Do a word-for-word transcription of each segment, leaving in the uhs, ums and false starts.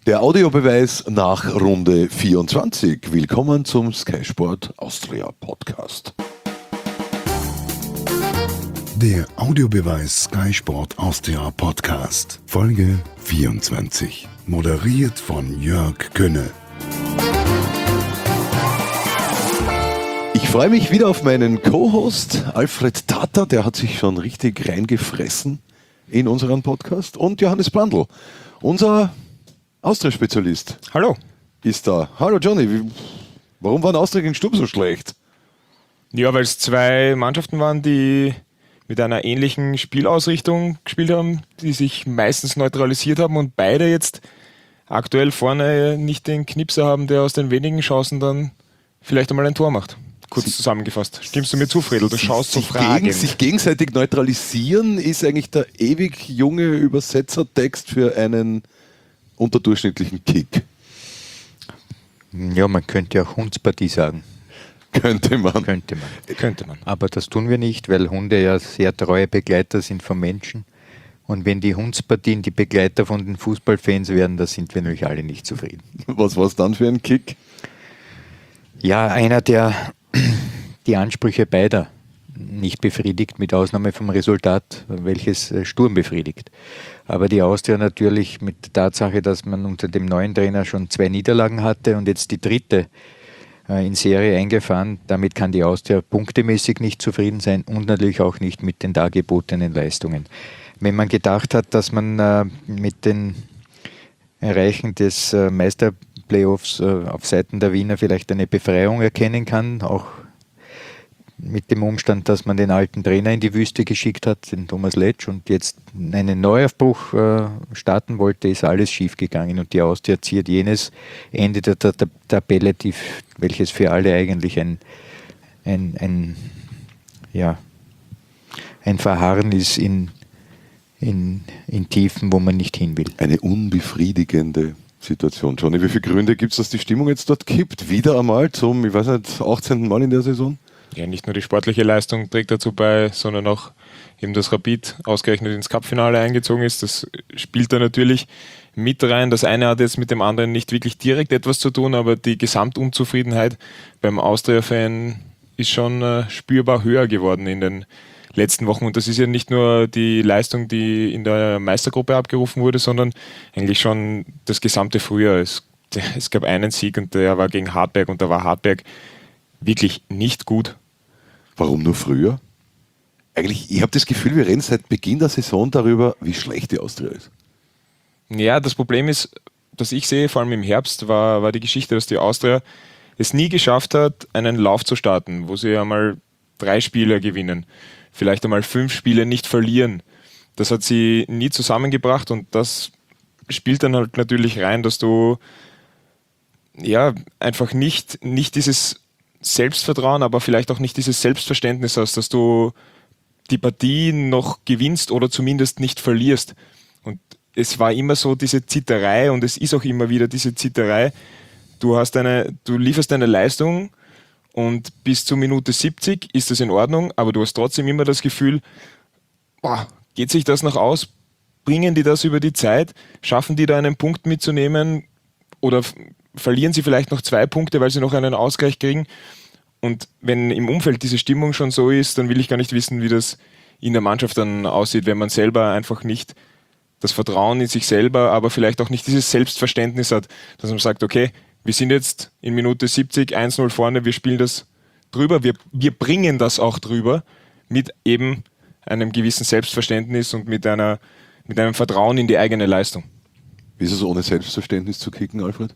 Der Audiobeweis nach Runde vierundzwanzig. Willkommen zum Sky Sport Austria Podcast. Der Audiobeweis Sky Sport Austria Podcast, Folge vierundzwanzig. Moderiert von Jörg Könne. Ich freue mich wieder auf meinen Co-Host Alfred Tata, der hat sich schon richtig reingefressen in unseren Podcast. Und Johannes Brandl, unser Austria-Spezialist. Hallo. Ist da. Hallo Johnny, wie, warum war Austria gegen Sturm so schlecht? Ja, weil es zwei Mannschaften waren, die mit einer ähnlichen Spielausrichtung gespielt haben, die sich meistens neutralisiert haben und beide jetzt aktuell vorne nicht den Knipser haben, der aus den wenigen Chancen dann vielleicht einmal ein Tor macht. Kurz Sie, zusammengefasst. Stimmst du mir zu, Fredel? Du Sie, schaust so sich fragend. Gegen, sich gegenseitig neutralisieren ist eigentlich der ewig junge Übersetzertext für einen unterdurchschnittlichen Kick. Ja, man könnte auch Hundspartie sagen. Könnte man. Könnte man. Könnte man. Aber das tun wir nicht, weil Hunde ja sehr treue Begleiter sind von Menschen. Und wenn die Hundspartien die Begleiter von den Fußballfans werden, da sind wir natürlich alle nicht zufrieden. Was war es dann für ein Kick? Ja, einer, der die Ansprüche beider nicht befriedigt, mit Ausnahme vom Resultat, welches Sturm befriedigt. Aber die Austria natürlich mit der Tatsache, dass man unter dem neuen Trainer schon zwei Niederlagen hatte und jetzt die dritte äh, in Serie eingefahren, damit kann die Austria punktemäßig nicht zufrieden sein und natürlich auch nicht mit den dargebotenen Leistungen. Wenn man gedacht hat, dass man äh, mit den Erreichen des äh, Meisterplayoffs äh, auf Seiten der Wiener vielleicht eine Befreiung erkennen kann, auch mit dem Umstand, dass man den alten Trainer in die Wüste geschickt hat, den Thomas Letsch, und jetzt einen Neuaufbruch äh, starten wollte, ist alles schiefgegangen und die Austria ziert jenes Ende der, der, der Tabelle, die, welches für alle eigentlich ein, ein, ein, ja, ein Verharren ist in, in, in Tiefen, wo man nicht hin will. Eine unbefriedigende Situation. Johnny, wie viele Gründe gibt es, dass die Stimmung jetzt dort kippt? Wieder einmal zum, ich weiß nicht, achtzehnten Mal in der Saison? Ja, nicht nur die sportliche Leistung trägt dazu bei, sondern auch eben, dass Rapid ausgerechnet ins Cup-Finale eingezogen ist. Das spielt da natürlich mit rein. Das eine hat jetzt mit dem anderen nicht wirklich direkt etwas zu tun, aber die Gesamtunzufriedenheit beim Austria-Fan ist schon äh, spürbar höher geworden in den letzten Wochen. Und das ist ja nicht nur die Leistung, die in der Meistergruppe abgerufen wurde, sondern eigentlich schon das gesamte Frühjahr. Es, es gab einen Sieg und der war gegen Hartberg und da war Hartberg wirklich nicht gut. Warum nur früher? Eigentlich, ich habe das Gefühl, wir reden seit Beginn der Saison darüber, wie schlecht die Austria ist. Ja, das Problem ist, dass ich sehe, vor allem im Herbst, war, war die Geschichte, dass die Austria es nie geschafft hat, einen Lauf zu starten, wo sie einmal drei Spiele gewinnen, vielleicht einmal fünf Spiele nicht verlieren. Das hat sie nie zusammengebracht und das spielt dann halt natürlich rein, dass du ja einfach nicht, nicht dieses Selbstvertrauen, aber vielleicht auch nicht dieses Selbstverständnis hast, dass du die Partie noch gewinnst oder zumindest nicht verlierst. Und es war immer so diese Zitterei und es ist auch immer wieder diese Zitterei. Du hast eine, du lieferst eine Leistung und bis zur Minute siebzig ist das in Ordnung, aber du hast trotzdem immer das Gefühl, boah, geht sich das noch aus? Bringen die das über die Zeit? Schaffen die da einen Punkt mitzunehmen? Oder verlieren sie vielleicht noch zwei Punkte, weil sie noch einen Ausgleich kriegen? Und wenn im Umfeld diese Stimmung schon so ist, dann will ich gar nicht wissen, wie das in der Mannschaft dann aussieht, wenn man selber einfach nicht das Vertrauen in sich selber, aber vielleicht auch nicht dieses Selbstverständnis hat, dass man sagt, okay, wir sind jetzt in Minute siebzig eins null vorne, wir spielen das drüber, wir, wir bringen das auch drüber mit eben einem gewissen Selbstverständnis und mit, einer, mit einem Vertrauen in die eigene Leistung. Wie ist es ohne Selbstverständnis zu kicken, Alfred?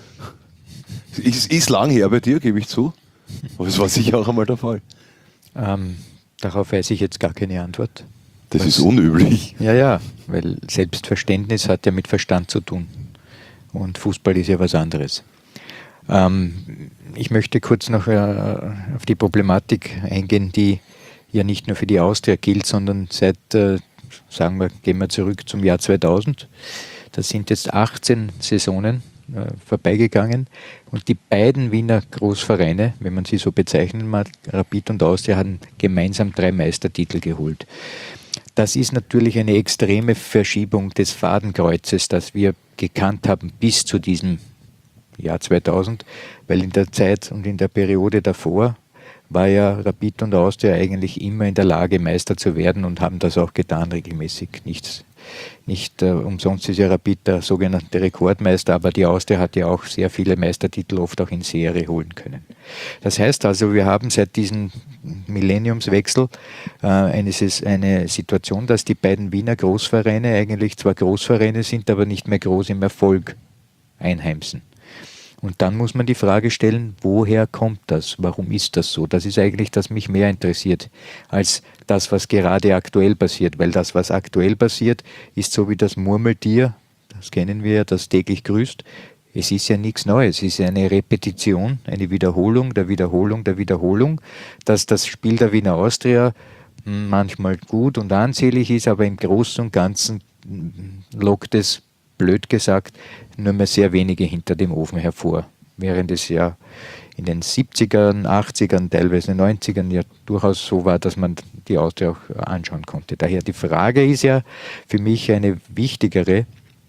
Es ist lang her bei dir, gebe ich zu. Aber es war sicher auch einmal der Fall. Ähm, darauf weiß ich jetzt gar keine Antwort. Das Was, ist unüblich. Ja, ja, weil Selbstverständnis hat ja mit Verstand zu tun. Und Fußball ist ja was anderes. Ähm, ich möchte kurz noch äh, auf die Problematik eingehen, die ja nicht nur für die Austria gilt, sondern seit, äh, sagen wir, gehen wir zurück zum Jahr zweitausend. Das sind jetzt achtzehn Saisonen äh, vorbeigegangen und die beiden Wiener Großvereine, wenn man sie so bezeichnen mag, Rapid und Austria, haben gemeinsam drei Meistertitel geholt. das ist natürlich eine extreme Verschiebung des Fadenkreuzes, das wir gekannt haben bis zu diesem Jahr zweitausend, weil in der Zeit und in der Periode davor war ja Rapid und Austria eigentlich immer in der Lage, Meister zu werden und haben das auch getan, regelmäßig. Nichts, nicht äh, umsonst ist ja Rapid der sogenannte Rekordmeister, aber die Austria hat ja auch sehr viele Meistertitel oft auch in Serie holen können. Das heißt also, wir haben seit diesem Millenniumswechsel äh, eine, eine Situation, dass die beiden Wiener Großvereine eigentlich zwar Großvereine sind, aber nicht mehr groß im Erfolg einheimsen. Und dann muss man die Frage stellen, woher kommt das? Warum ist das so? Das ist eigentlich, das mich mehr interessiert, als das, was gerade aktuell passiert. Weil das, was aktuell passiert, ist so wie das Murmeltier, das kennen wir ja, das täglich grüßt. Es ist ja nichts Neues, es ist eine Repetition, eine Wiederholung der Wiederholung der Wiederholung, dass das Spiel der Wiener Austria manchmal gut und ansehlich ist, aber im Großen und Ganzen lockt es, blöd gesagt, nur mehr sehr wenige hinter dem Ofen hervor. Während es ja in den siebzigern, achtzigern, teilweise neunzigern ja durchaus so war, dass man die Austria auch anschauen konnte. Daher die Frage ist ja für mich eine wichtigere,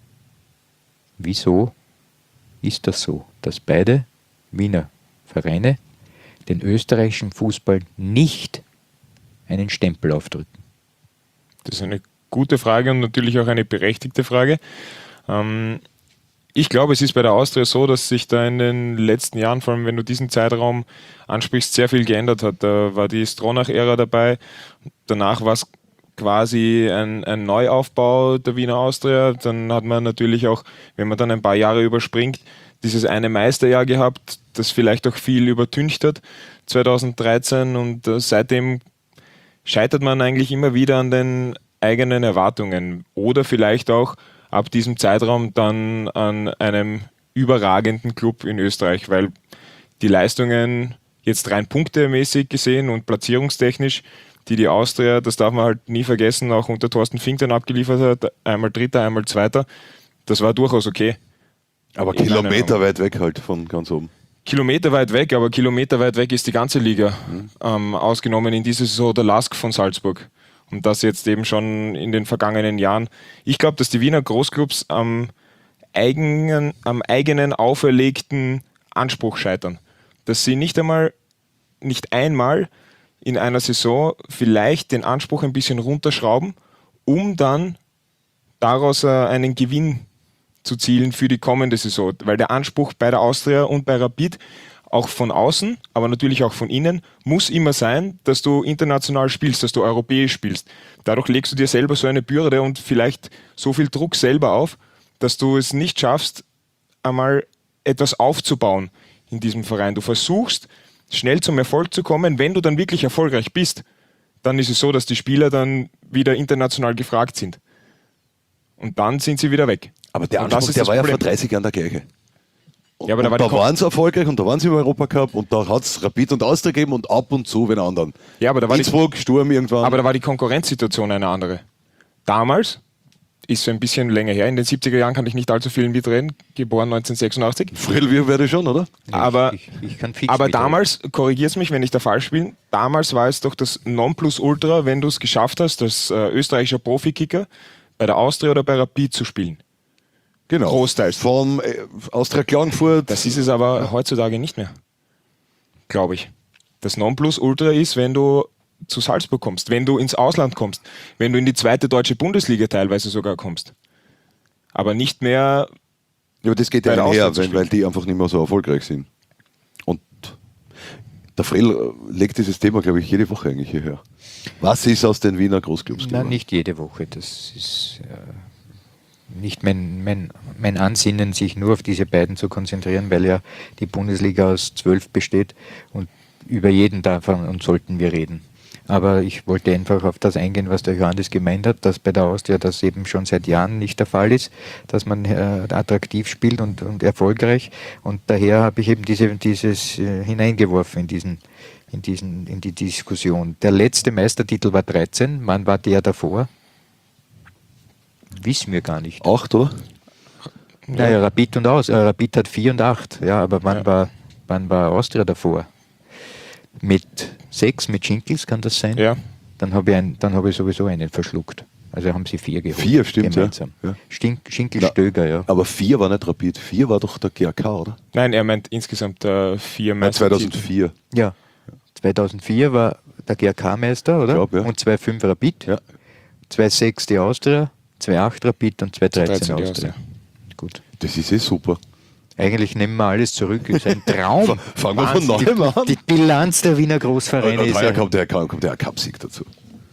wieso ist das so, dass beide Wiener Vereine den österreichischen Fußball nicht einen Stempel aufdrücken? Das ist eine gute Frage und natürlich auch eine berechtigte Frage. Ähm, ich glaube, es ist bei der Austria so, dass sich da in den letzten Jahren, vor allem wenn du diesen Zeitraum ansprichst, sehr viel geändert hat. Da war die Stronach-Ära dabei, danach war es quasi ein, ein Neuaufbau der Wiener Austria. Dann hat man natürlich auch, wenn man dann ein paar Jahre überspringt, dieses eine Meisterjahr gehabt, das vielleicht auch viel übertüncht hat, zweitausenddreizehn, und äh, seitdem scheitert man eigentlich immer wieder an den eigenen Erwartungen oder vielleicht auch ab diesem Zeitraum dann an einem überragenden Club in Österreich, weil die Leistungen jetzt rein punktemäßig gesehen und platzierungstechnisch, die die Austria, das darf man halt nie vergessen, auch unter Thorsten Fink dann abgeliefert hat, einmal Dritter, einmal Zweiter, das war durchaus okay. Aber Kilometer weit weg halt von ganz oben. Kilometer weit weg, aber Kilometer weit weg ist die ganze Liga, mhm. ähm, ausgenommen in dieser Saison der Lask von Salzburg. Und das jetzt eben schon in den vergangenen Jahren. Ich glaube, dass die Wiener Großclubs am eigenen, am eigenen auferlegten Anspruch scheitern. Dass sie nicht einmal, nicht einmal in einer Saison vielleicht den Anspruch ein bisschen runterschrauben, um dann daraus einen Gewinn zu zielen für die kommende Saison. Weil der Anspruch bei der Austria und bei Rapid, auch von außen, aber natürlich auch von innen, muss immer sein, dass du international spielst, dass du europäisch spielst. Dadurch legst du dir selber so eine Bürde und vielleicht so viel Druck selber auf, dass du es nicht schaffst, einmal etwas aufzubauen in diesem Verein. Du versuchst, schnell zum Erfolg zu kommen. Wenn du dann wirklich erfolgreich bist, dann ist es so, dass die Spieler dann wieder international gefragt sind. Und dann sind sie wieder weg. Aber der Anspruch, der war ja vor dreißig Jahren der gleiche. Ja, aber da, und war da waren sie erfolgreich und da waren sie im Europacup und da hat es Rapid und Austria gegeben und ab und zu wen anderen. Ja, aber da war Innsbruck, die, Sturm irgendwann. Aber da war die Konkurrenzsituation eine andere. Damals, ist so ein bisschen länger her, in den siebziger Jahren kann ich nicht allzu viel mitreden, geboren neunzehnhundertsechsundachtzig. Früher werde schon, oder? Aber, ich, ich kann fix aber mitreden. damals, korrigiert mich, wenn ich da falsch bin, damals war es doch das Nonplusultra, wenn du es geschafft hast, als äh, österreichischer Profikicker bei der Austria oder bei Rapid zu spielen. Genau. Großteils. Vom äh, Austria Klagenfurt. Das ist es aber ja. heutzutage nicht mehr. Glaube ich. Das Nonplusultra ist, wenn du zu Salzburg kommst, wenn du ins Ausland kommst, wenn du in die zweite deutsche Bundesliga teilweise sogar kommst. Aber nicht mehr. Ja, aber das geht ja einher, weil, weil die einfach nicht mehr so erfolgreich sind. Und der Frell legt dieses Thema, glaube ich, jede Woche eigentlich hierher. Was ist aus den Wiener Großclubs geworden? Nein, nicht jede Woche. Das ist äh, nicht mein, mein, mein Ansinnen, sich nur auf diese beiden zu konzentrieren, weil ja die Bundesliga aus zwölf besteht und über jeden davon und sollten wir reden. Aber ich wollte einfach auf das eingehen, was der Johannes gemeint hat, dass bei der Austria das eben schon seit Jahren nicht der Fall ist, dass man äh, attraktiv spielt und, und erfolgreich. Und daher habe ich eben diese, dieses äh, hineingeworfen in, diesen, in, diesen, in die Diskussion. Der letzte Meistertitel war dreizehn. Wann war der davor? Wissen wir gar nicht. Acht, oder? Naja, Rapid und aus. Äh, Rapid hat vier und acht. Ja, aber wann, Ja. war, wann war Austria davor? Mit sechs, mit Schinkels, kann das sein? Ja. dann habe ich, ein, dann hab ich sowieso einen verschluckt. Also haben sie vier geholt. Vier, stimmt, gemeinsam. ja. Ja. Stink, Schinkel-Stöger, ja. Aber vier war nicht Rapid, vier war doch der G A K, oder? Nein, er meint insgesamt äh, vier Nein, Meister. zweitausendvier. Ja. zweitausendvier war der G A K-Meister, oder? Ich glaub, ja. Und zwei Komma fünf Rapid, Ja. zwei Komma sechs die Austria, zwei Komma acht Rapid und zwei Komma dreizehn dreizehn die Austria. Austria. Gut. Das ist eh super. Eigentlich nehmen wir alles zurück. Das ist ein Traum. Fangen wir von Wahnsinn. neuem an. Die Bilanz der Wiener Großvereine Und ist heuer ja, kommt der, kommt der Cup-Sieg dazu.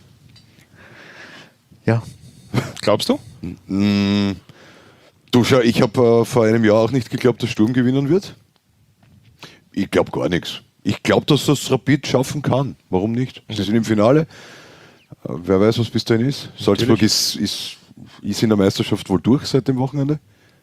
ja. Glaubst du? Mm, du schau, ich habe äh, vor einem Jahr auch nicht geglaubt, dass Sturm gewinnen wird. Ich glaube gar nichts. Ich glaube, dass das Rapid schaffen kann. Warum nicht? Sie sind im Finale. Äh, wer weiß, was bis dahin ist. Salzburg ist, ist, ist in der Meisterschaft wohl durch seit dem Wochenende.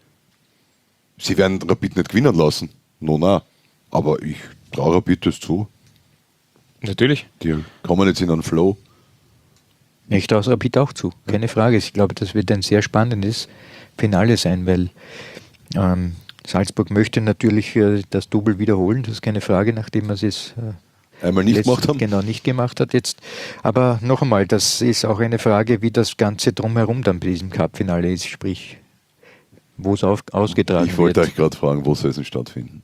Sie werden Rapid nicht gewinnen lassen. No, na. Aber ich traue Rapid das zu. Natürlich. Die kommen jetzt in einen Flow. Ich traue es Rapid auch zu, keine Frage. Ich glaube, das wird ein sehr spannendes Finale sein, weil ähm, Salzburg möchte natürlich äh, das Double wiederholen, das ist keine Frage, nachdem er es äh, Einmal nicht letzt- gemacht haben. Genau, nicht gemacht hat jetzt. Aber noch einmal, das ist auch eine Frage, wie das Ganze drumherum dann bei diesem Cup-Finale ist, sprich, wo es auf, ausgetragen Ich wollte wird. euch gerade fragen, wo soll es denn stattfinden?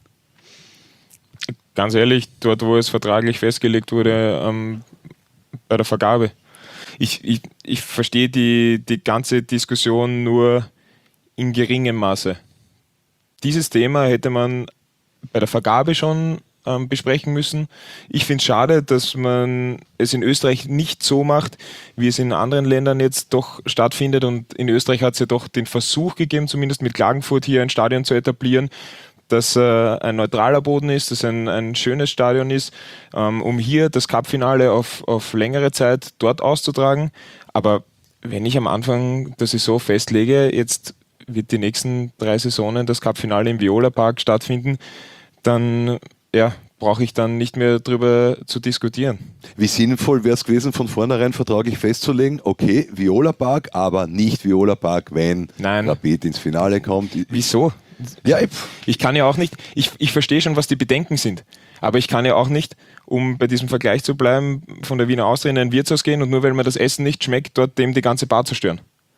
Ganz ehrlich, dort, wo es vertraglich festgelegt wurde, ähm, bei der Vergabe. Ich, ich, ich verstehe die, die ganze Diskussion nur in geringem Maße. Dieses Thema hätte man bei der Vergabe schon ähm, besprechen müssen. Ich finde es schade, dass man es in Österreich nicht so macht, wie es in anderen Ländern jetzt doch stattfindet. Und in Österreich hat es ja doch den Versuch gegeben, zumindest mit Klagenfurt hier ein Stadion zu etablieren, dass äh, ein neutraler Boden ist, dass ein, ein schönes Stadion ist, ähm, um hier das Cup-Finale auf, auf längere Zeit dort auszutragen. Aber wenn ich am Anfang der Saison festlege, jetzt wird die nächsten drei Saisonen das Cup-Finale im Viola Park stattfinden, dann ja, brauche ich dann nicht mehr darüber zu diskutieren. Wie sinnvoll wäre es gewesen, von vornherein vertraglich festzulegen, okay, Viola Park, aber nicht Viola Park, wenn Nein. Rapid ins Finale kommt. Wieso? Ja, ich- Ich kann ja auch nicht, ich, ich verstehe schon, was die Bedenken sind, aber ich kann ja auch nicht, um bei diesem Vergleich zu bleiben, von der Wiener Austria in ein Wirtshaus gehen und nur weil mir das Essen nicht schmeckt, dort dem die ganze Bar zerstören.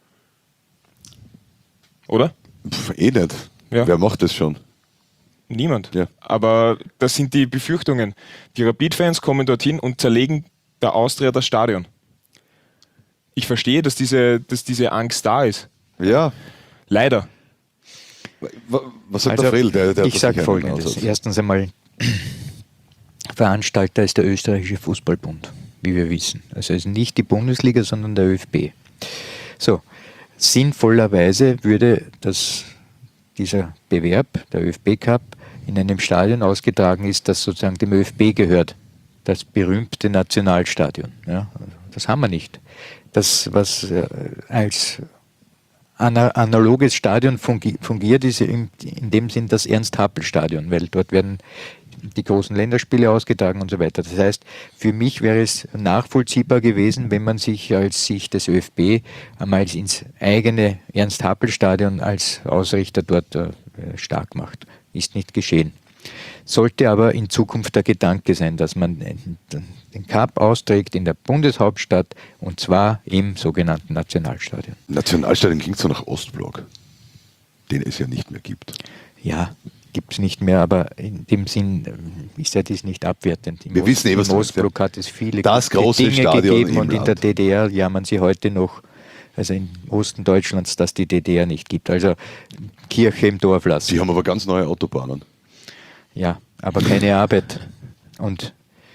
Oder? pf, eh nicht. Ja. Wer macht das schon? Niemand. Ja. Aber das sind die Befürchtungen. Die Rapid-Fans kommen dorthin und zerlegen der Austria das Stadion. Ich verstehe, dass diese, dass diese Angst da ist. Ja. Leider. Wa- Was sagt der Fredl? Der, der ich hat sage sicher einen Folgendes. Ansatz. Erstens einmal, Veranstalter ist der österreichische Fußballbund, wie wir wissen. Also es ist nicht die Bundesliga, sondern der ÖFB. So, sinnvollerweise würde das, dieser Bewerb, der ÖFB-Cup, in einem Stadion ausgetragen ist, das sozusagen dem ÖFB gehört. Das berühmte Nationalstadion. Ja, das haben wir nicht. Das, was äh, als ana- analoges Stadion fungi- fungiert, ist in, in dem Sinn das Ernst-Happel-Stadion, weil dort werden die großen Länderspiele ausgetragen und so weiter. Das heißt, für mich wäre es nachvollziehbar gewesen, wenn man sich als Sicht des ÖFB einmal ins eigene Ernst-Happel-Stadion als Ausrichter dort äh, stark macht. Ist nicht geschehen. Sollte aber in Zukunft der Gedanke sein, dass man den Cup austrägt in der Bundeshauptstadt und zwar im sogenannten Nationalstadion. Nationalstadion klingt so nach Ostblock, den es ja nicht mehr gibt. Ja, gibt es nicht mehr, aber in dem Sinn äh, ist ja dies nicht abwertend. Im Wir Ost- wissen eh, was Im du meinst, Ostblock ja. hat es viele Das gute große Dinge Stadion gegeben im und in der Land. D D R jammern sie heute noch, also im Osten Deutschlands, dass die D D R nicht gibt. Also Kirche im Dorf lassen. Sie haben aber ganz neue Autobahnen. Ja, aber keine Arbeit. Und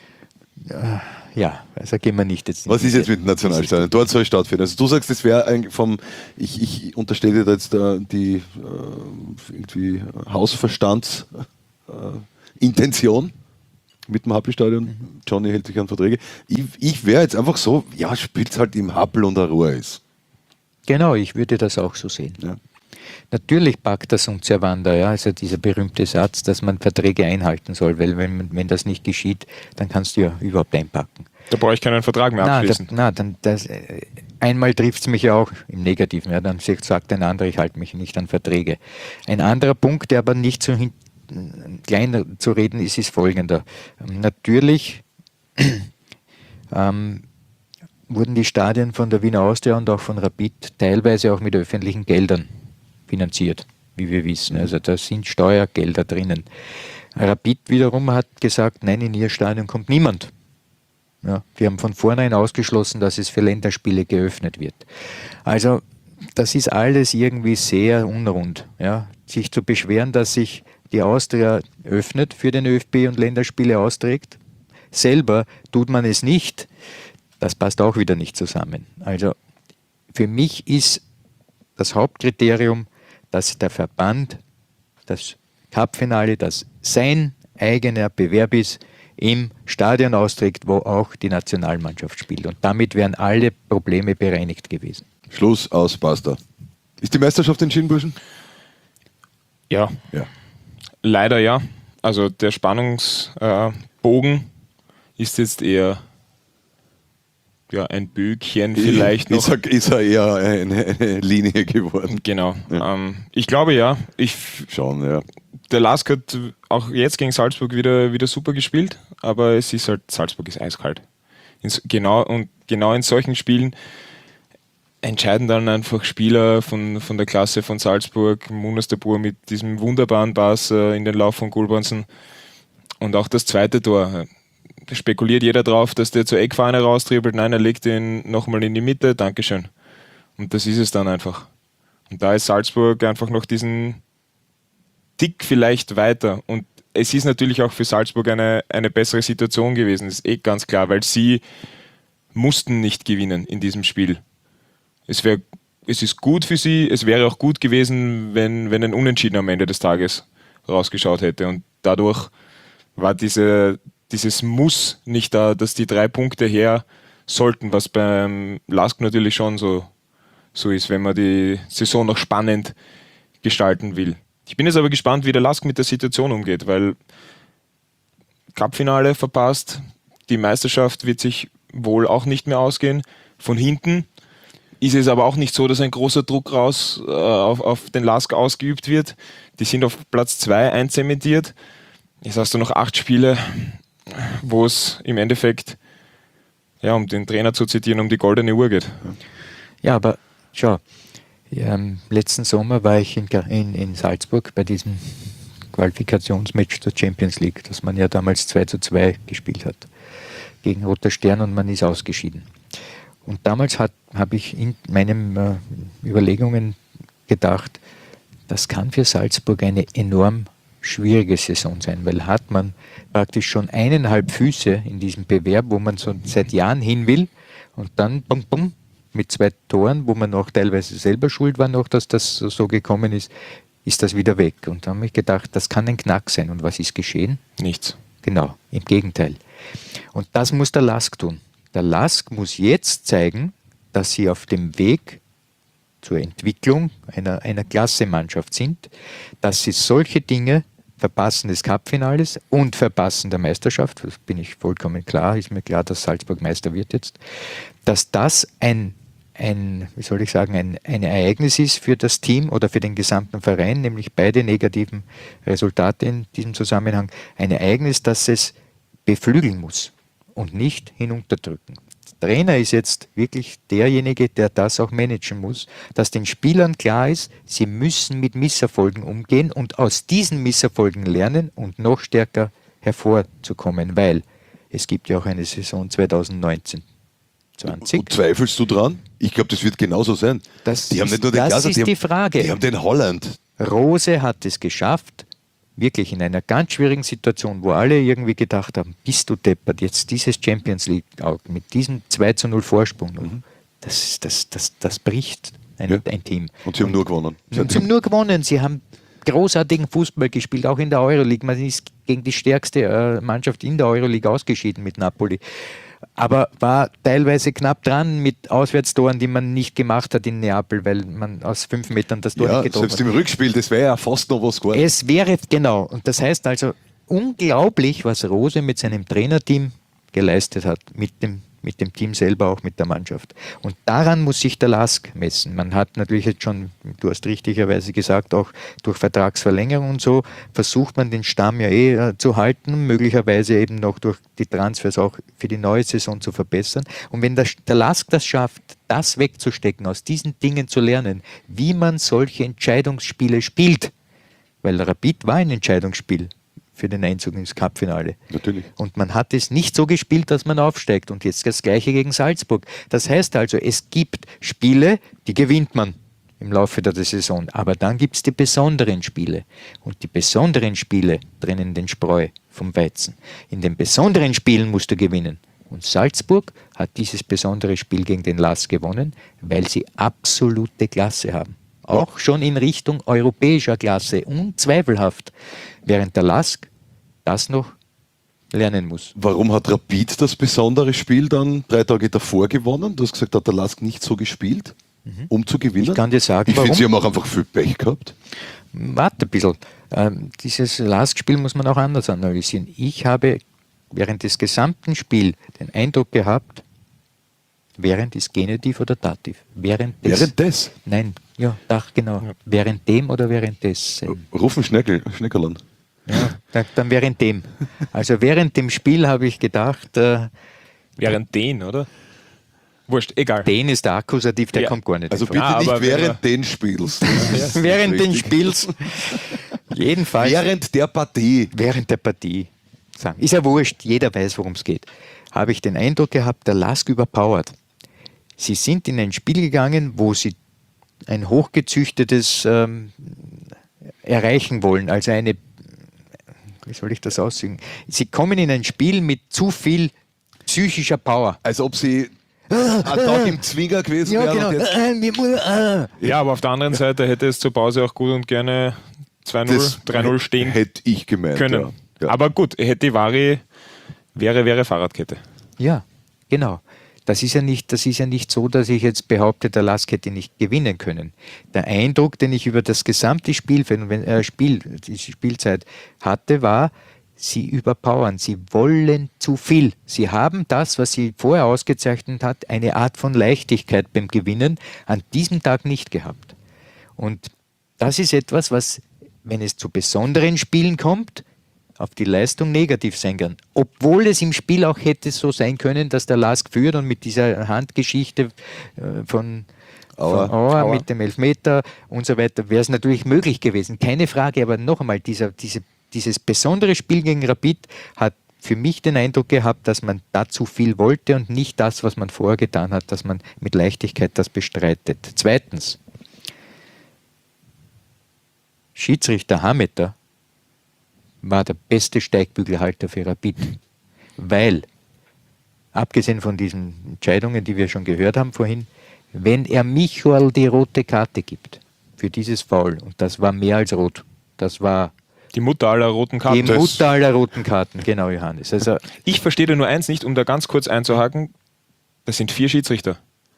äh, ja, also gehen wir nicht jetzt. in Was ist diese- jetzt mit dem Nationalstadion? Dort soll es stattfinden. Also du sagst, das wäre eigentlich vom, ich, ich unterstelle dir da jetzt da die äh, irgendwie Hausverstandsintention äh, Intention mit dem Happelstadion. Johnny hält sich an Verträge. Ich, ich wäre jetzt einfach so, ja, spielt halt im Happel und der Ruhe ist. Genau, ich würde das auch so sehen. Ja. Natürlich packt das uns servanda, ja, also dieser berühmte Satz, dass man Verträge einhalten soll, weil wenn, wenn das nicht geschieht, dann kannst du ja überhaupt einpacken. Da brauche ich keinen Vertrag mehr Na, da, abschließen. na, dann, das, äh, einmal trifft es mich ja auch im Negativen, ja, dann sagt sagt ein anderer, ich halte mich nicht an Verträge. Ein anderer Punkt, der aber nicht so hin, klein zu reden ist, ist folgender. Ähm, natürlich ähm, wurden die Stadien von der Wiener Austria und auch von Rapid teilweise auch mit öffentlichen Geldern finanziert, wie wir wissen. Also da sind Steuergelder drinnen. Rapid wiederum hat gesagt, nein, in ihr Stadion kommt niemand. Ja, wir haben von vornherein ausgeschlossen, dass es für Länderspiele geöffnet wird. Also das ist alles irgendwie sehr unrund. Ja. Sich zu beschweren, dass sich die Austria öffnet für den ÖFB und Länderspiele austrägt, selber tut man es nicht, das passt auch wieder nicht zusammen. Also für mich ist das Hauptkriterium, dass der Verband das Cupfinale, das sein eigener Bewerb ist, im Stadion austrägt, wo auch die Nationalmannschaft spielt. Und damit wären alle Probleme bereinigt gewesen. Schluss, aus, basta. Ist die Meisterschaft entschieden, Burschen? Ja, Ja. leider ja. Also der Spannungsbogen äh, ist jetzt eher ja, ein Böckchen vielleicht noch. Ist er, ist er eher eine, eine Linie geworden. Genau. Ja. Ähm, ich glaube ja. Ich, Schauen, ja. der Lask hat auch jetzt gegen Salzburg wieder, wieder super gespielt, aber es ist halt, Salzburg ist eiskalt. Ins, genau, und genau in solchen Spielen entscheiden dann einfach Spieler von, von der Klasse von Salzburg, Munas de Boer mit diesem wunderbaren Pass äh, in den Lauf von Gulbrandsen. Und auch das zweite Tor. Da spekuliert jeder drauf, dass der zur Eckfahne raustribbelt. Nein, er legt ihn nochmal in die Mitte. Dankeschön. Und das ist es dann einfach. Und da ist Salzburg einfach noch diesen Tick vielleicht weiter. Und es ist natürlich auch für Salzburg eine, eine bessere Situation gewesen. Das ist eh ganz klar, weil sie mussten nicht gewinnen in diesem Spiel. Es, wär, es ist gut für sie, es wäre auch gut gewesen, wenn, wenn ein Unentschieden am Ende des Tages rausgeschaut hätte. Und dadurch war diese, dieses Muss nicht da, dass die drei Punkte her sollten, was beim Lask natürlich schon so, so ist, wenn man die Saison noch spannend gestalten will. Ich bin jetzt aber gespannt, wie der Lask mit der Situation umgeht, weil Cupfinale verpasst, die Meisterschaft wird sich wohl auch nicht mehr ausgehen. Von hinten ist es aber auch nicht so, dass ein großer Druck raus äh, auf, auf den Lask ausgeübt wird. Die sind auf Platz zwei einzementiert. Jetzt hast du noch acht Spiele, wo es im Endeffekt, ja, um den Trainer zu zitieren, um die goldene Uhr geht. Ja, aber schau, ja, letzten Sommer war ich in, in, in Salzburg bei diesem Qualifikationsmatch zur Champions League, das man ja damals zwei zu zwei gespielt hat, gegen Roter Stern, und man ist ausgeschieden. Und damals habe ich in meinen äh, Überlegungen gedacht, das kann für Salzburg eine enorm schwierige Saison sein, weil hat man praktisch schon eineinhalb Füße in diesem Bewerb, wo man so seit Jahren hin will, und dann bum, bum, mit zwei Toren, wo man auch teilweise selber schuld war noch, dass das so gekommen ist, ist das wieder weg. Und da habe ich gedacht, das kann ein Knack sein. Und was ist geschehen? Nichts. Genau, im Gegenteil. Und das muss der Lask tun. Der Lask muss jetzt zeigen, dass sie auf dem Weg zur Entwicklung einer, einer Klassemannschaft sind, dass sie solche Dinge, Verpassen des Cupfinales und Verpassen der Meisterschaft, das bin ich vollkommen klar, ist mir klar, dass Salzburg Meister wird jetzt, dass das ein, ein wie soll ich sagen, ein, ein Ereignis ist für das Team oder für den gesamten Verein, nämlich beide negativen Resultate in diesem Zusammenhang, ein Ereignis, das es beflügeln muss und nicht hinunterdrücken. Der Trainer ist jetzt wirklich derjenige, der das auch managen muss, dass den Spielern klar ist, sie müssen mit Misserfolgen umgehen und aus diesen Misserfolgen lernen und noch stärker hervorzukommen, weil es gibt ja auch eine Saison zwanzig neunzehn zwanzig. Und zweifelst du dran? Ich glaube, das wird genauso sein. Das die haben ist, nicht nur den das Glaser, ist die, die haben, Frage. die haben den Holland. Rose hat es geschafft, wirklich in einer ganz schwierigen Situation, wo alle irgendwie gedacht haben, bist du deppert, jetzt dieses Champions League out mit diesem zwei zu null Vorsprung. Mhm. Das, das, das, das bricht ein, ja. ein Team. Und sie haben und, nur gewonnen. Sie haben nur gewonnen. Sie haben großartigen Fußball gespielt, auch in der Euroleague. Man ist gegen die stärkste äh, Mannschaft in der Euroleague ausgeschieden mit Napoli. Aber war teilweise knapp dran mit Auswärtstoren, die man nicht gemacht hat in Neapel, weil man aus fünf Metern das Tor ja, nicht getroffen hat. Selbst im Rückspiel, das wäre ja fast noch was geworden. Es wäre, genau. Und das heißt also, unglaublich, was Rose mit seinem Trainerteam geleistet hat, mit dem mit dem Team selber, auch mit der Mannschaft. Und daran muss sich der Lask messen. Man hat natürlich jetzt schon, du hast richtigerweise gesagt, auch durch Vertragsverlängerung und so, versucht man den Stamm ja eh äh, zu halten, möglicherweise eben noch durch die Transfers auch für die neue Saison zu verbessern. Und wenn der, der Lask das schafft, das wegzustecken, aus diesen Dingen zu lernen, wie man solche Entscheidungsspiele spielt, weil Rapid war ein Entscheidungsspiel für den Einzug ins Cup-Finale. Natürlich. Und man hat es nicht so gespielt, dass man aufsteigt. Und jetzt das Gleiche gegen Salzburg. Das heißt also, es gibt Spiele, die gewinnt man im Laufe der Saison. Aber dann gibt es die besonderen Spiele. Und die besonderen Spiele trennen den Spreu vom Weizen. In den besonderen Spielen musst du gewinnen. Und Salzburg hat dieses besondere Spiel gegen den Lask gewonnen, weil sie absolute Klasse haben. Auch schon in Richtung europäischer Klasse, unzweifelhaft. Während der Lask das noch lernen muss. Warum hat Rapid das besondere Spiel dann drei Tage davor gewonnen? Du hast gesagt, hat der Lask nicht so gespielt, mhm. um zu gewinnen. Ich kann dir sagen, ich finde, sie haben auch einfach viel Pech gehabt. Warte ein bisschen. Ähm, dieses Lask-Spiel muss man auch anders analysieren. Ich habe während des gesamten Spiels den Eindruck gehabt, während ist Genitiv oder Dativ? Während des? Während des? Nein, ja, ach, genau. Ja. Während dem oder während des? Rufen Schneckel, Schneckerland. Ja, dann, dann während dem. Also während dem Spiel habe ich gedacht... Äh, während den, oder? Wurscht, egal. Den ist der Akkusativ, der ja. kommt gar nicht. Also bitte ah, nicht während wir, den Spiels. während den Spiels. Jedenfalls. Während der Partie. Während der Partie. Ist ja wurscht, jeder weiß, worum es geht. Habe ich den Eindruck gehabt, der Lask überpowert. Sie sind in ein Spiel gegangen, wo sie ein hochgezüchtetes ähm, erreichen wollen, also eine, wie soll ich das aussehen? Sie kommen in ein Spiel mit zu viel psychischer Power. Als ob sie ein Tag im Zwinger gewesen ja, wären. Genau. Ja, aber auf der anderen Seite hätte es zur Pause auch gut und gerne zwei null, drei null stehen hätte ich gemeint, können. Ja. Ja. Aber gut, hätte Vari, wäre, wäre Fahrradkette. Ja, genau. Das ist ja nicht, das ist ja nicht so, dass ich jetzt behaupte, der Lask hätte nicht gewinnen können. Der Eindruck, den ich über das gesamte Spielfeld, äh, Spiel, die Spielzeit hatte, war, sie überpowern, sie wollen zu viel. Sie haben das, was sie vorher ausgezeichnet hat, eine Art von Leichtigkeit beim Gewinnen, an diesem Tag nicht gehabt. Und das ist etwas, was, wenn es zu besonderen Spielen kommt, auf die Leistung negativ sein kann. Obwohl es im Spiel auch hätte so sein können, dass der Lask führt und mit dieser Handgeschichte äh, von, Auer. von Auer, Auer mit dem Elfmeter und so weiter, wäre es natürlich möglich gewesen. Keine Frage, aber noch einmal, dieser, diese, dieses besondere Spiel gegen Rapid hat für mich den Eindruck gehabt, dass man da zu viel wollte und nicht das, was man vorher getan hat, dass man mit Leichtigkeit das bestreitet. Zweitens, Schiedsrichter Hameter war der beste Steigbügelhalter für Rapid. Weil, abgesehen von diesen Entscheidungen, die wir schon gehört haben vorhin, wenn er Michael die rote Karte gibt für dieses Foul, und das war mehr als rot, das war die Mutter aller roten Karten. die Mutter aller roten Karten, genau, Johannes. Also, ich verstehe da nur eins nicht, um da ganz kurz einzuhaken, das sind vier Schiedsrichter.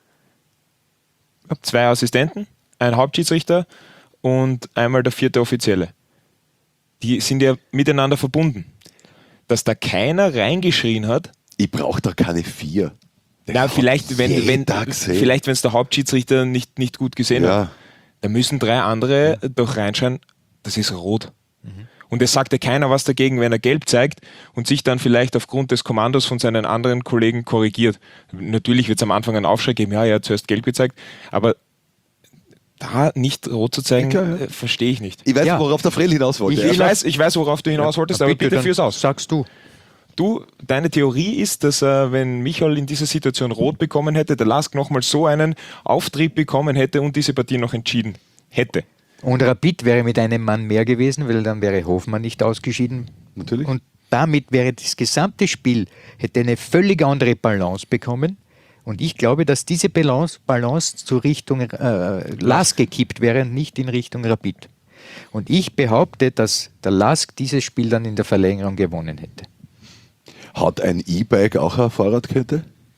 Zwei Assistenten, ein Hauptschiedsrichter und einmal der vierte Offizielle. Die sind ja miteinander verbunden. Dass da keiner reingeschrien hat. Ich brauche da keine vier. Na, vielleicht, wenn wenn vielleicht, wenn es der Hauptschiedsrichter nicht, nicht gut gesehen ja. hat, da müssen drei andere ja. doch reinschreien, das ist rot. Mhm. Und es sagt ja keiner was dagegen, wenn er gelb zeigt und sich dann vielleicht aufgrund des Kommandos von seinen anderen Kollegen korrigiert. Natürlich wird es am Anfang einen Aufschrei geben, ja, er hat zuerst gelb gezeigt, aber da nicht rot zu zeigen, ja, ja. verstehe ich nicht. Ich weiß, ja. worauf der Frell hinaus wollte. Ich, ich, weiß, ich weiß, worauf du hinaus wolltest, ja, aber bitte, bitte führ's aus. Sagst du. Du, deine Theorie ist, dass äh, wenn Michael in dieser Situation rot bekommen hätte, der Lask nochmal so einen Auftrieb bekommen hätte und diese Partie noch entschieden hätte. Und Rapid wäre mit einem Mann mehr gewesen, weil dann wäre Hofmann nicht ausgeschieden. Natürlich. Und damit wäre das gesamte Spiel, hätte eine völlig andere Balance bekommen. Und ich glaube, dass diese Balance, Balance zu Richtung äh, Lask gekippt wäre, nicht in Richtung Rapid. Und ich behaupte, dass der Lask dieses Spiel dann in der Verlängerung gewonnen hätte. Hat ein E-Bike auch eine Fahrradkette?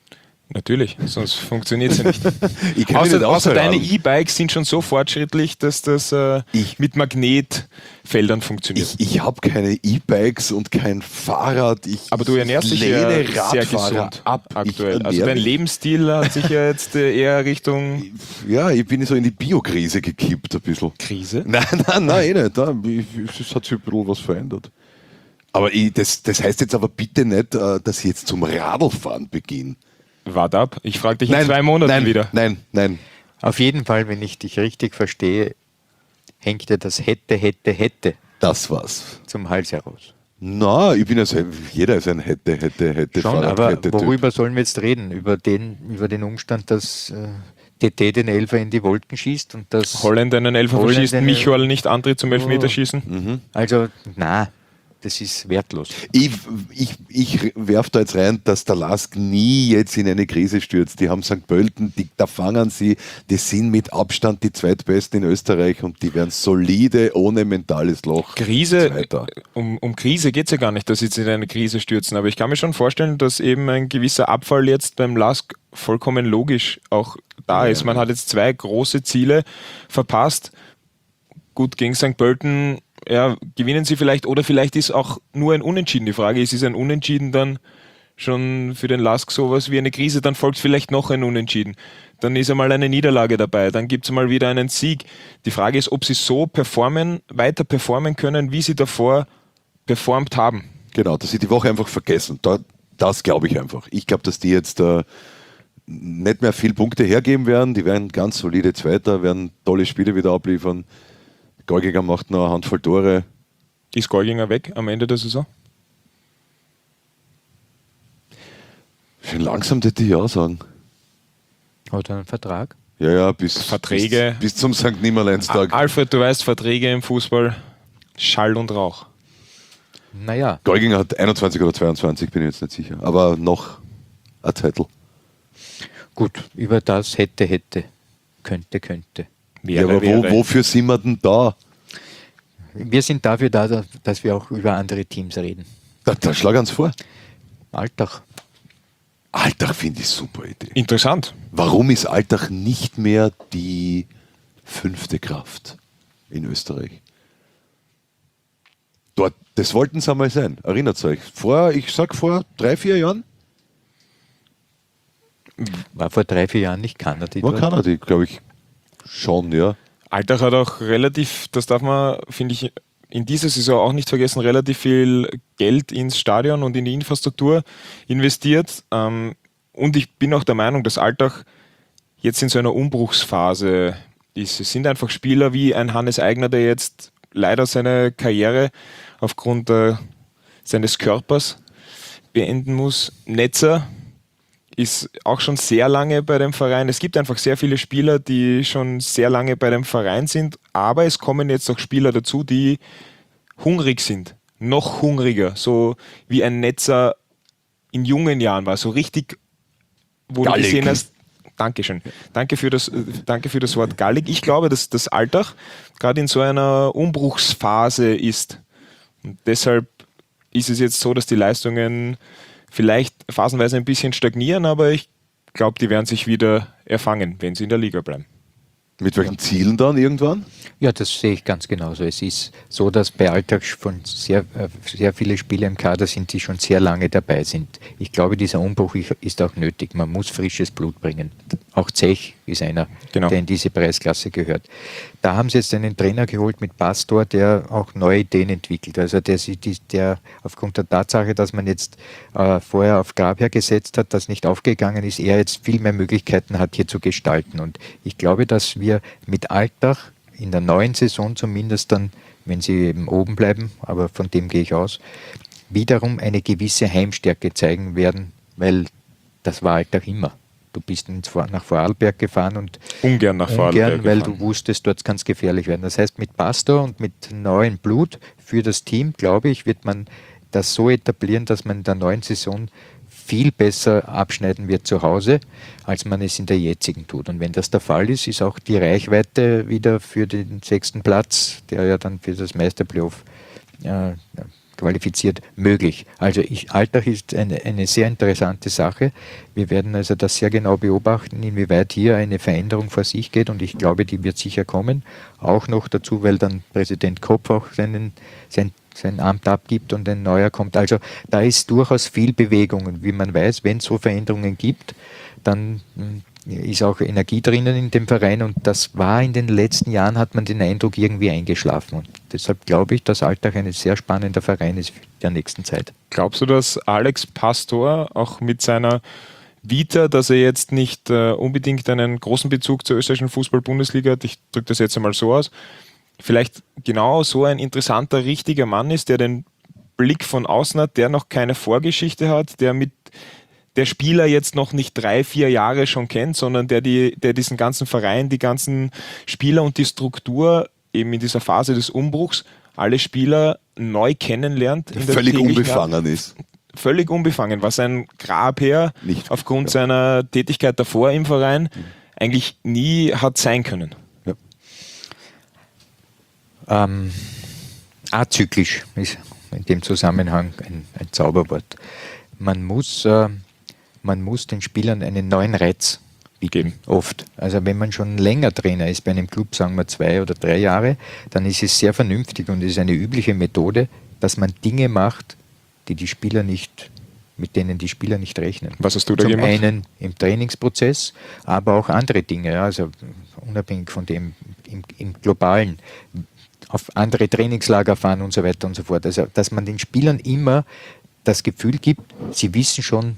Natürlich, sonst funktioniert es ja nicht. Ich kenn mich nicht Außer, aus außer bei deine Radl. E-Bikes sind schon so fortschrittlich, dass das äh, Ich- mit Magnetfeldern funktioniert. Ich, ich habe keine E-Bikes und kein Fahrrad. Ich, Aber du ernährst dich ja lehne sehr Radfahrer gesund ab. aktuell. Ich Also ernähr dein mich- Lebensstil hat sich ja jetzt äh, eher Richtung Ja, ich bin so in die Biokrise gekippt ein bisschen. Krise. Nein, nein, nein, eh nicht. Da- ich- Es hat sich ein bisschen was verändert. Aber ich, das, das heißt jetzt aber bitte nicht, äh, dass ich jetzt zum Radlfahren beginne. Wart ab. Ich frage dich in zwei Monaten nein, wieder. Nein, nein. Auf jeden Fall, wenn ich dich richtig verstehe, hängt dir das hätte, hätte, hätte Das war's. zum Hals heraus. Na, ich bin ja selber, jeder ist ein hätte, hätte, hätte Schon, aber Fahrradkette-Typ. worüber sollen wir jetzt reden? Über den, über den Umstand, dass äh, T T den Elfer in die Wolken schießt und das. Holland einen Elfer Holland verschießt, einen- Michael nicht antritt zum Elfmeterschießen. Mhm. Also, na, das ist wertlos. Ich, ich, ich werfe da jetzt rein, dass der Lask nie jetzt in eine Krise stürzt. Die haben Sankt Pölten, die, da fangen sie, die sind mit Abstand die zweitbesten in Österreich und die werden solide, ohne mentales Loch. Krise, Zweiter. um, um Krise geht es ja gar nicht, dass sie jetzt in eine Krise stürzen, aber ich kann mir schon vorstellen, dass eben ein gewisser Abfall jetzt beim Lask vollkommen logisch auch da ist. Man hat jetzt zwei große Ziele verpasst. Gut, gegen Sankt Pölten ja, gewinnen sie vielleicht oder vielleicht ist auch nur ein Unentschieden. Die Frage ist, ist ein Unentschieden dann schon für den Lask sowas wie eine Krise, dann folgt vielleicht noch ein Unentschieden. Dann ist einmal eine Niederlage dabei, dann gibt es mal wieder einen Sieg. Die Frage ist, ob sie so performen, weiter performen können, wie sie davor performt haben. Genau, dass sie die Woche einfach vergessen. Da, das glaube ich einfach. Ich glaube, dass die jetzt äh, nicht mehr viel Punkte hergeben werden. Die werden ganz solide Zweiter, werden tolle Spiele wieder abliefern. Golginger macht noch eine Handvoll Tore. Ist Golginger weg am Ende der Saison? Schon langsam hätte ich ja sagen. Hat er einen Vertrag? Ja, ja, bis, Verträge. bis, bis zum Sankt Nimmerleinstag. Alfred, du weißt, Verträge im Fußball, Schall und Rauch. Naja, Golginger hat einundzwanzig oder zweiundzwanzig, bin ich jetzt nicht sicher. Aber noch ein Titel. gut, über das hätte, hätte, könnte, könnte. Ja, aber wo, wofür sind wir denn da? Wir sind dafür da, dass wir auch über andere Teams reden. Da, da schlag uns vor. Alltag. Alltag finde ich super Idee. Interessant. Warum ist Alltag nicht mehr die fünfte Kraft in Österreich? Dort, das wollten sie einmal sein. Erinnert euch. Vor, ich sag vor drei, vier Jahren War vor drei, vier Jahren nicht Kanada. war Kanada, glaube ich, schon, ja. Alltag hat auch relativ, das darf man, finde ich, in dieser Saison auch nicht vergessen, relativ viel Geld ins Stadion und in die Infrastruktur investiert. Ähm, und ich bin auch der Meinung, dass Alltag jetzt in so einer Umbruchsphase ist. Es sind einfach Spieler wie ein Hannes Eigner, der jetzt leider seine Karriere aufgrund äh, seines Körpers beenden muss. Netzer ist auch schon sehr lange bei dem Verein. Es gibt einfach sehr viele Spieler, die schon sehr lange bei dem Verein sind, aber es kommen jetzt auch Spieler dazu, die hungrig sind, noch hungriger, so wie ein Netzer in jungen Jahren war, so richtig, wo Gallig. du gesehen hast, Dankeschön, danke für das, äh, danke für das Wort gallig. Ich glaube, dass das Alltag gerade in so einer Umbruchsphase ist und deshalb ist es jetzt so, dass die Leistungen vielleicht phasenweise ein bisschen stagnieren, aber ich glaube, die werden sich wieder erfangen, wenn sie in der Liga bleiben. Mit welchen Zielen dann irgendwann? Ja, das sehe ich ganz genauso. Es ist so, dass bei Alltag von sehr, äh, sehr viele Spieler im Kader sind, die schon sehr lange dabei sind. Ich glaube, dieser Umbruch ist auch nötig. Man muss frisches Blut bringen. Auch Zech ist einer, Genau. der in diese Preisklasse gehört. Da haben sie jetzt einen Trainer geholt mit Pastor, der auch neue Ideen entwickelt. Also der, sich die- der aufgrund der Tatsache, dass man jetzt äh, vorher auf Grabherr gesetzt hat, das nicht aufgegangen ist, er jetzt viel mehr Möglichkeiten hat, hier zu gestalten. Und ich glaube, dass wir mit Alltag in der neuen Saison zumindest dann, wenn sie eben oben bleiben, aber von dem gehe ich aus, wiederum eine gewisse Heimstärke zeigen werden, weil das war Alltag immer. Du bist ins Vor- nach Vorarlberg gefahren und Ungern nach Vorarlberg ungern, weil gefahren. du wusstest, dort kann es gefährlich werden. Das heißt, mit Pastor und mit neuem Blut für das Team, glaube ich, wird man das so etablieren, dass man in der neuen Saison viel besser abschneiden wird zu Hause, als man es in der jetzigen tut. Und wenn das der Fall ist, ist auch die Reichweite wieder für den sechsten Platz, der ja dann für das Meisterplayoff äh, qualifiziert möglich. Also ich, Alltag ist eine, eine sehr interessante Sache. Wir werden also das sehr genau beobachten, inwieweit hier eine Veränderung vor sich geht und ich glaube, die wird sicher kommen. Auch noch dazu, weil dann Präsident Kopf auch seinen, sein, sein Amt abgibt und ein neuer kommt. Also da ist durchaus viel Bewegung und wie man weiß, wenn es so Veränderungen gibt, dann ist auch Energie drinnen in dem Verein und das war in den letzten Jahren, hat man den Eindruck, irgendwie eingeschlafen. Und deshalb glaube ich, dass Alltag ein sehr spannender Verein ist der nächsten Zeit. Glaubst du, dass Alex Pastor auch mit seiner Vita, dass er jetzt nicht äh, unbedingt einen großen Bezug zur österreichischen Fußball-Bundesliga hat, ich drücke das jetzt einmal so aus, vielleicht genau so ein interessanter, richtiger Mann ist, der den Blick von außen hat, der noch keine Vorgeschichte hat, der mit der Spieler jetzt noch nicht drei, vier Jahre schon kennt, sondern der, die, der diesen ganzen Verein, die ganzen Spieler und die Struktur eben in dieser Phase des Umbruchs, alle Spieler neu kennenlernt. Der völlig unbefangen ist. Völlig unbefangen, was ein Grabherr nicht, aufgrund ja. seiner Tätigkeit davor im Verein mhm. eigentlich nie hat sein können. Ja. Ähm, azyklisch ist in dem Zusammenhang ein, ein Zauberwort. Man muss... Äh, Man muss den Spielern einen neuen Reiz geben, oft. Also wenn man schon länger Trainer ist, bei einem Club, sagen wir zwei oder drei Jahre, dann ist es sehr vernünftig und es ist eine übliche Methode, dass man Dinge macht, die die Spieler nicht, mit denen die Spieler nicht rechnen. Was hast du da Zum gemacht? Zum einen im Trainingsprozess, aber auch andere Dinge, ja, also unabhängig von dem im, im Globalen, auf andere Trainingslager fahren und so weiter und so fort. Also dass man den Spielern immer das Gefühl gibt, sie wissen schon,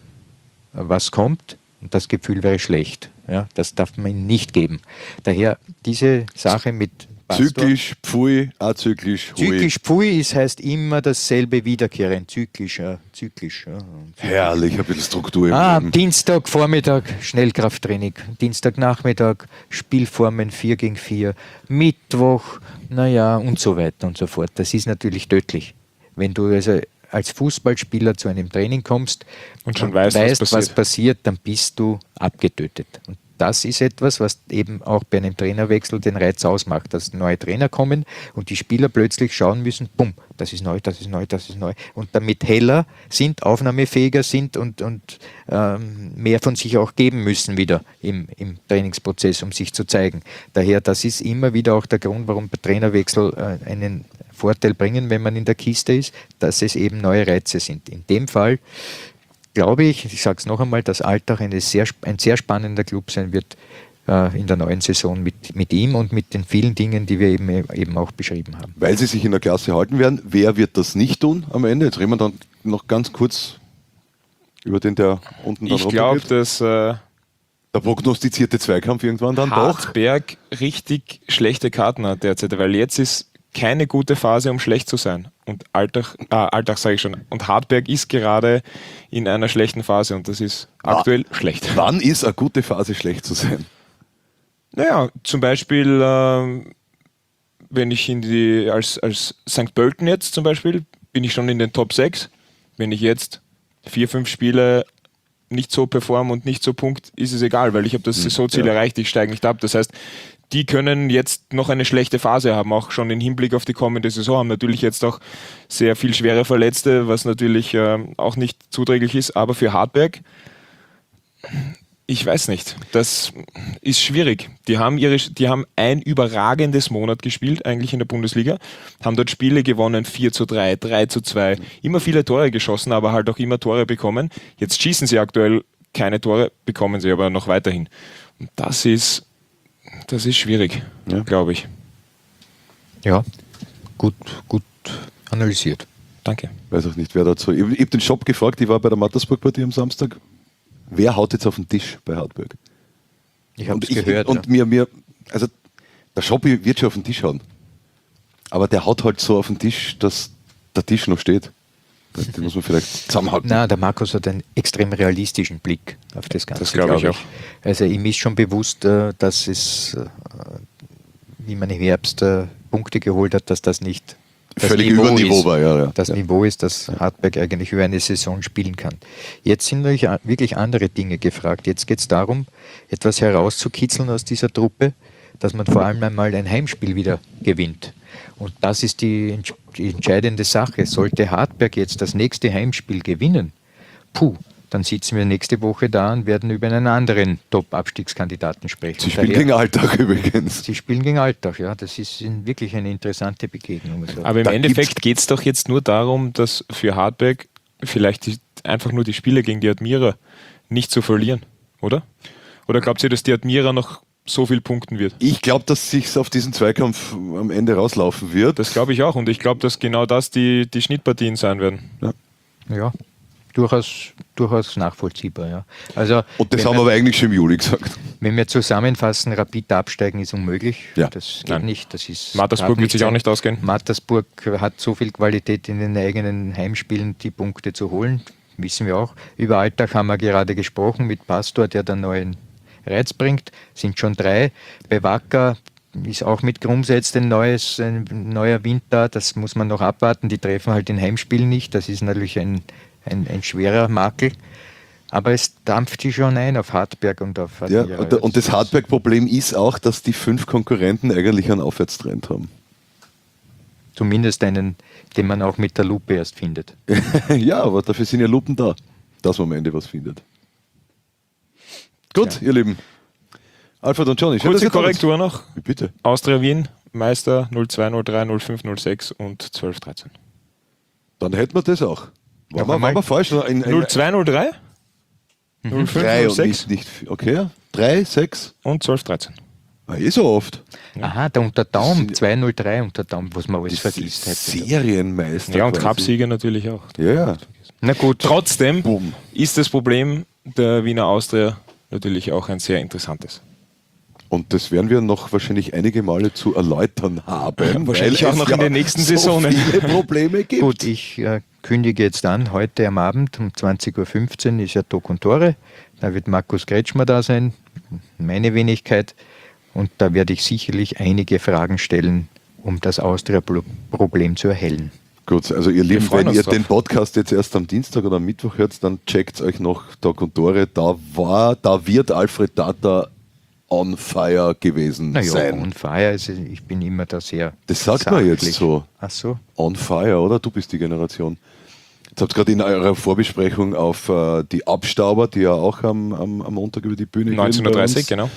was kommt und das Gefühl wäre schlecht. Ja, das darf man ihnen nicht geben. Daher diese Sache mit Pastor, zyklisch, Pfui, azyklisch, Hui. Zyklisch, Pfui ist, heißt immer dasselbe wiederkehren. Zyklisch, ja, zyklisch. Ja. Herrlich, ein bisschen Struktur im Ah, Leben. Dienstag, Vormittag, Schnellkrafttraining. Dienstag, Nachmittag, Spielformen vier gegen vier. Mittwoch, naja, und so weiter und so fort. Das ist natürlich tödlich. Wenn du also als Fußballspieler zu einem Training kommst und schon und weißt, weißt was, was passiert. passiert, dann bist du abgetötet. Und das ist etwas, was eben auch bei einem Trainerwechsel den Reiz ausmacht, dass neue Trainer kommen und die Spieler plötzlich schauen müssen, bumm, das ist neu, das ist neu, das ist neu. Und damit heller sind, aufnahmefähiger sind und, und ähm, mehr von sich auch geben müssen wieder im, im Trainingsprozess, um sich zu zeigen. Daher, das ist immer wieder auch der Grund, warum der Trainerwechsel äh, einen Vorteil bringen, wenn man in der Kiste ist, dass es eben neue Reize sind. In dem Fall glaube ich, ich sage es noch einmal, dass Alltag eine sehr, ein sehr spannender Club sein wird äh, in der neuen Saison mit, mit ihm und mit den vielen Dingen, die wir eben, eben auch beschrieben haben. Weil sie sich in der Klasse halten werden. Wer wird das nicht tun am Ende? Jetzt reden wir dann noch ganz kurz über den, der unten dann Ich glaube, runtergeht. dass äh, der prognostizierte Zweikampf irgendwann dann doch. Hartberg richtig schlechte Karten hat derzeit, weil jetzt ist keine gute Phase, um schlecht zu sein. Und Alltag, ah, Alltag sage ich schon, und Hartberg ist gerade in einer schlechten Phase und das ist aktuell Ah, schlecht. Wann ist eine gute Phase, schlecht zu sein? Naja, zum Beispiel, ähm, wenn ich in die, als, als Sankt Pölten jetzt zum Beispiel, bin ich schon in den Top sechs. Wenn ich jetzt vier, fünf Spiele nicht so performe und nicht so punkt, ist es egal, weil ich habe das Saisonziel ja. erreicht, ich steige nicht ab. Das heißt, die können jetzt noch eine schlechte Phase haben, auch schon im Hinblick auf die kommende Saison, haben natürlich jetzt auch sehr viel schwere Verletzte, was natürlich äh, auch nicht zuträglich ist, aber für Hartberg, ich weiß nicht, das ist schwierig. Die haben, ihre, die haben ein überragendes Monat gespielt, eigentlich in der Bundesliga, haben dort Spiele gewonnen, vier zu drei, drei zu zwei, immer viele Tore geschossen, aber halt auch immer Tore bekommen. Jetzt schießen sie aktuell keine Tore, bekommen sie aber noch weiterhin. Und das ist Das ist schwierig, ja. glaube ich. Ja, gut, gut analysiert. Danke. Weiß auch nicht, wer dazu. Ich, ich habe den Shop gefragt, ich war bei der Mattersburg-Partie am Samstag. Wer haut jetzt auf den Tisch bei Hartberg? Ich habe es ich, gehört. Und ja. mir, mir, also der Shop wird schon auf den Tisch hauen. Aber der haut halt so auf den Tisch, dass der Tisch noch steht. Den muss man vielleicht zusammenhalten. Na, der Markus hat einen extrem realistischen Blick auf das Ganze. Das glaube ich glaub auch. Also ihm ist schon bewusst, dass es, wie man im Herbst Punkte geholt hat, dass das nicht das völlig Niveau über Niveau ist, war. Ja, ja. Das ja. Niveau ist, dass Hartberg eigentlich über eine Saison spielen kann. Jetzt sind natürlich wirklich andere Dinge gefragt. Jetzt geht es darum, etwas herauszukitzeln aus dieser Truppe, dass man vor allem einmal ein Heimspiel wieder gewinnt. Und das ist die, die entscheidende Sache. Sollte Hartberg jetzt das nächste Heimspiel gewinnen, puh, dann sitzen wir nächste Woche da und werden über einen anderen Top-Abstiegskandidaten sprechen. Sie spielen Daher, gegen Alltag übrigens. Sie spielen gegen Alltag, ja. Das ist wirklich eine interessante Begegnung. Also Aber im da Endeffekt geht es doch jetzt nur darum, dass für Hartberg vielleicht die, einfach nur die Spiele gegen die Admira nicht zu verlieren, oder? Oder glaubt ihr, dass die Admira noch so viel punkten wird? Ich glaube, dass sich auf diesen Zweikampf am Ende rauslaufen wird. Das glaube ich auch. Und ich glaube, dass genau das die, die Schnittpartien sein werden. Ja, ja durchaus, durchaus nachvollziehbar. Ja. Also, und das haben wir aber eigentlich schon im Juli gesagt. Wenn wir zusammenfassen, Rapid absteigen ist unmöglich. Ja. Das geht Nein. nicht. Das ist Mattersburg wird sich auch nicht ausgehen. Mattersburg hat so viel Qualität in den eigenen Heimspielen, die Punkte zu holen. Wissen wir auch. Über Alltag haben wir gerade gesprochen mit Pastor, der den neuen Reiz bringt. Sind schon drei. Bei Wacker ist auch mit Grums jetzt ein, neues, ein neuer Wind da. Das muss man noch abwarten. Die treffen halt in Heimspielen nicht. Das ist natürlich ein, ein, ein schwerer Makel. Aber es dampft sich schon ein auf Hartberg und auf Admira. Ja, und, und das Hartberg-Problem ist auch, dass die fünf Konkurrenten eigentlich einen Aufwärtstrend haben. Zumindest einen, den man auch mit der Lupe erst findet. Ja, aber dafür sind ja Lupen da, dass man am Ende was findet. Gut, ja. Ihr Lieben. Alfred und Johnny. Schön, kurze Korrektur noch. Bitte. Austria Wien, Meister null zwei, null drei, null fünf, null sechs und zwölf dreizehn. Dann hätten wir das auch. War, ja, wir, war wir falsch? null zwei, null drei, null fünf, null sechs. Nicht, nicht, okay, drei, sechs. Und zwölf dreizehn. Ah, eh so oft. Ja. Aha, der Unterdaum, zwei null drei Unterdaum, was man alles vergisst. Serienmeister. Ja, und Cupsieger natürlich auch. Ja, ja. Na gut. Trotzdem Boom. Ist das Problem der Wiener Austria natürlich auch ein sehr interessantes. Und das werden wir noch wahrscheinlich einige Male zu erläutern haben. Wahrscheinlich auch noch in den nächsten so Saisonen. Viele Probleme gibt. Gut, ich äh, kündige jetzt an, heute am Abend um zwanzig Uhr fünfzehn ist ja Tok und Tore. Da wird Markus Kretschmer da sein, meine Wenigkeit. Und da werde ich sicherlich einige Fragen stellen, um das Austria-Problem zu erhellen. Gut, also ihr Lieben, wenn ihr drauf. den Podcast jetzt erst am Dienstag oder am Mittwoch hört, dann checkt euch noch Tok und Tore. Da war, da wird Alfred Tata on fire gewesen naja, sein. On fire, also ich bin immer da sehr Das sagt sachlich. Man jetzt so. Ach so. On fire, oder? Du bist die Generation. Jetzt habt ihr gerade in eurer Vorbesprechung auf äh, die Abstauber, die ja auch am, am, am Montag über die Bühne gehen. neunzehnhundertdreißig, genau.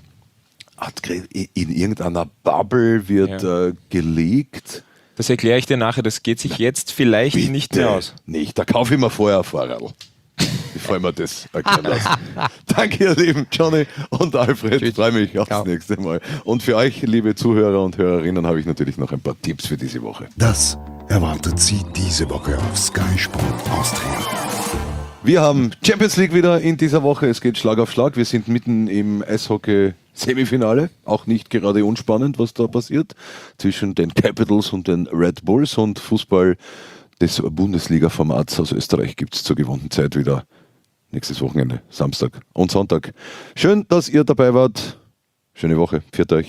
Hat in irgendeiner Bubble wird ja. äh, gelegt. Das erkläre ich dir nachher, das geht sich jetzt vielleicht Bitte nicht mehr aus. Nicht, da kaufe ich mir vorher ein Fahrradl, bevor ich mir das erklären lasse. Danke, ihr Lieben, Johnny und Alfred. Ich freue mich aufs Ciao. nächste Mal. Und für euch, liebe Zuhörer und Hörerinnen, habe ich natürlich noch ein paar Tipps für diese Woche. Das erwartet Sie diese Woche auf Sky Sport Austria. Wir haben Champions League wieder in dieser Woche. Es geht Schlag auf Schlag. Wir sind mitten im Eishockey-Semifinale. Auch nicht gerade unspannend, was da passiert zwischen den Capitals und den Red Bulls. Und Fußball des Bundesliga-Formats aus Österreich gibt es zur gewohnten Zeit wieder nächstes Wochenende, Samstag und Sonntag. Schön, dass ihr dabei wart. Schöne Woche. Pfiat euch.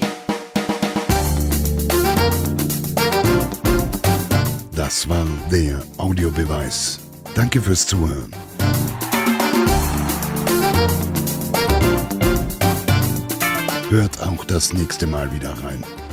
Das war der Audiobeweis. Danke fürs Zuhören. Hört auch das nächste Mal wieder rein.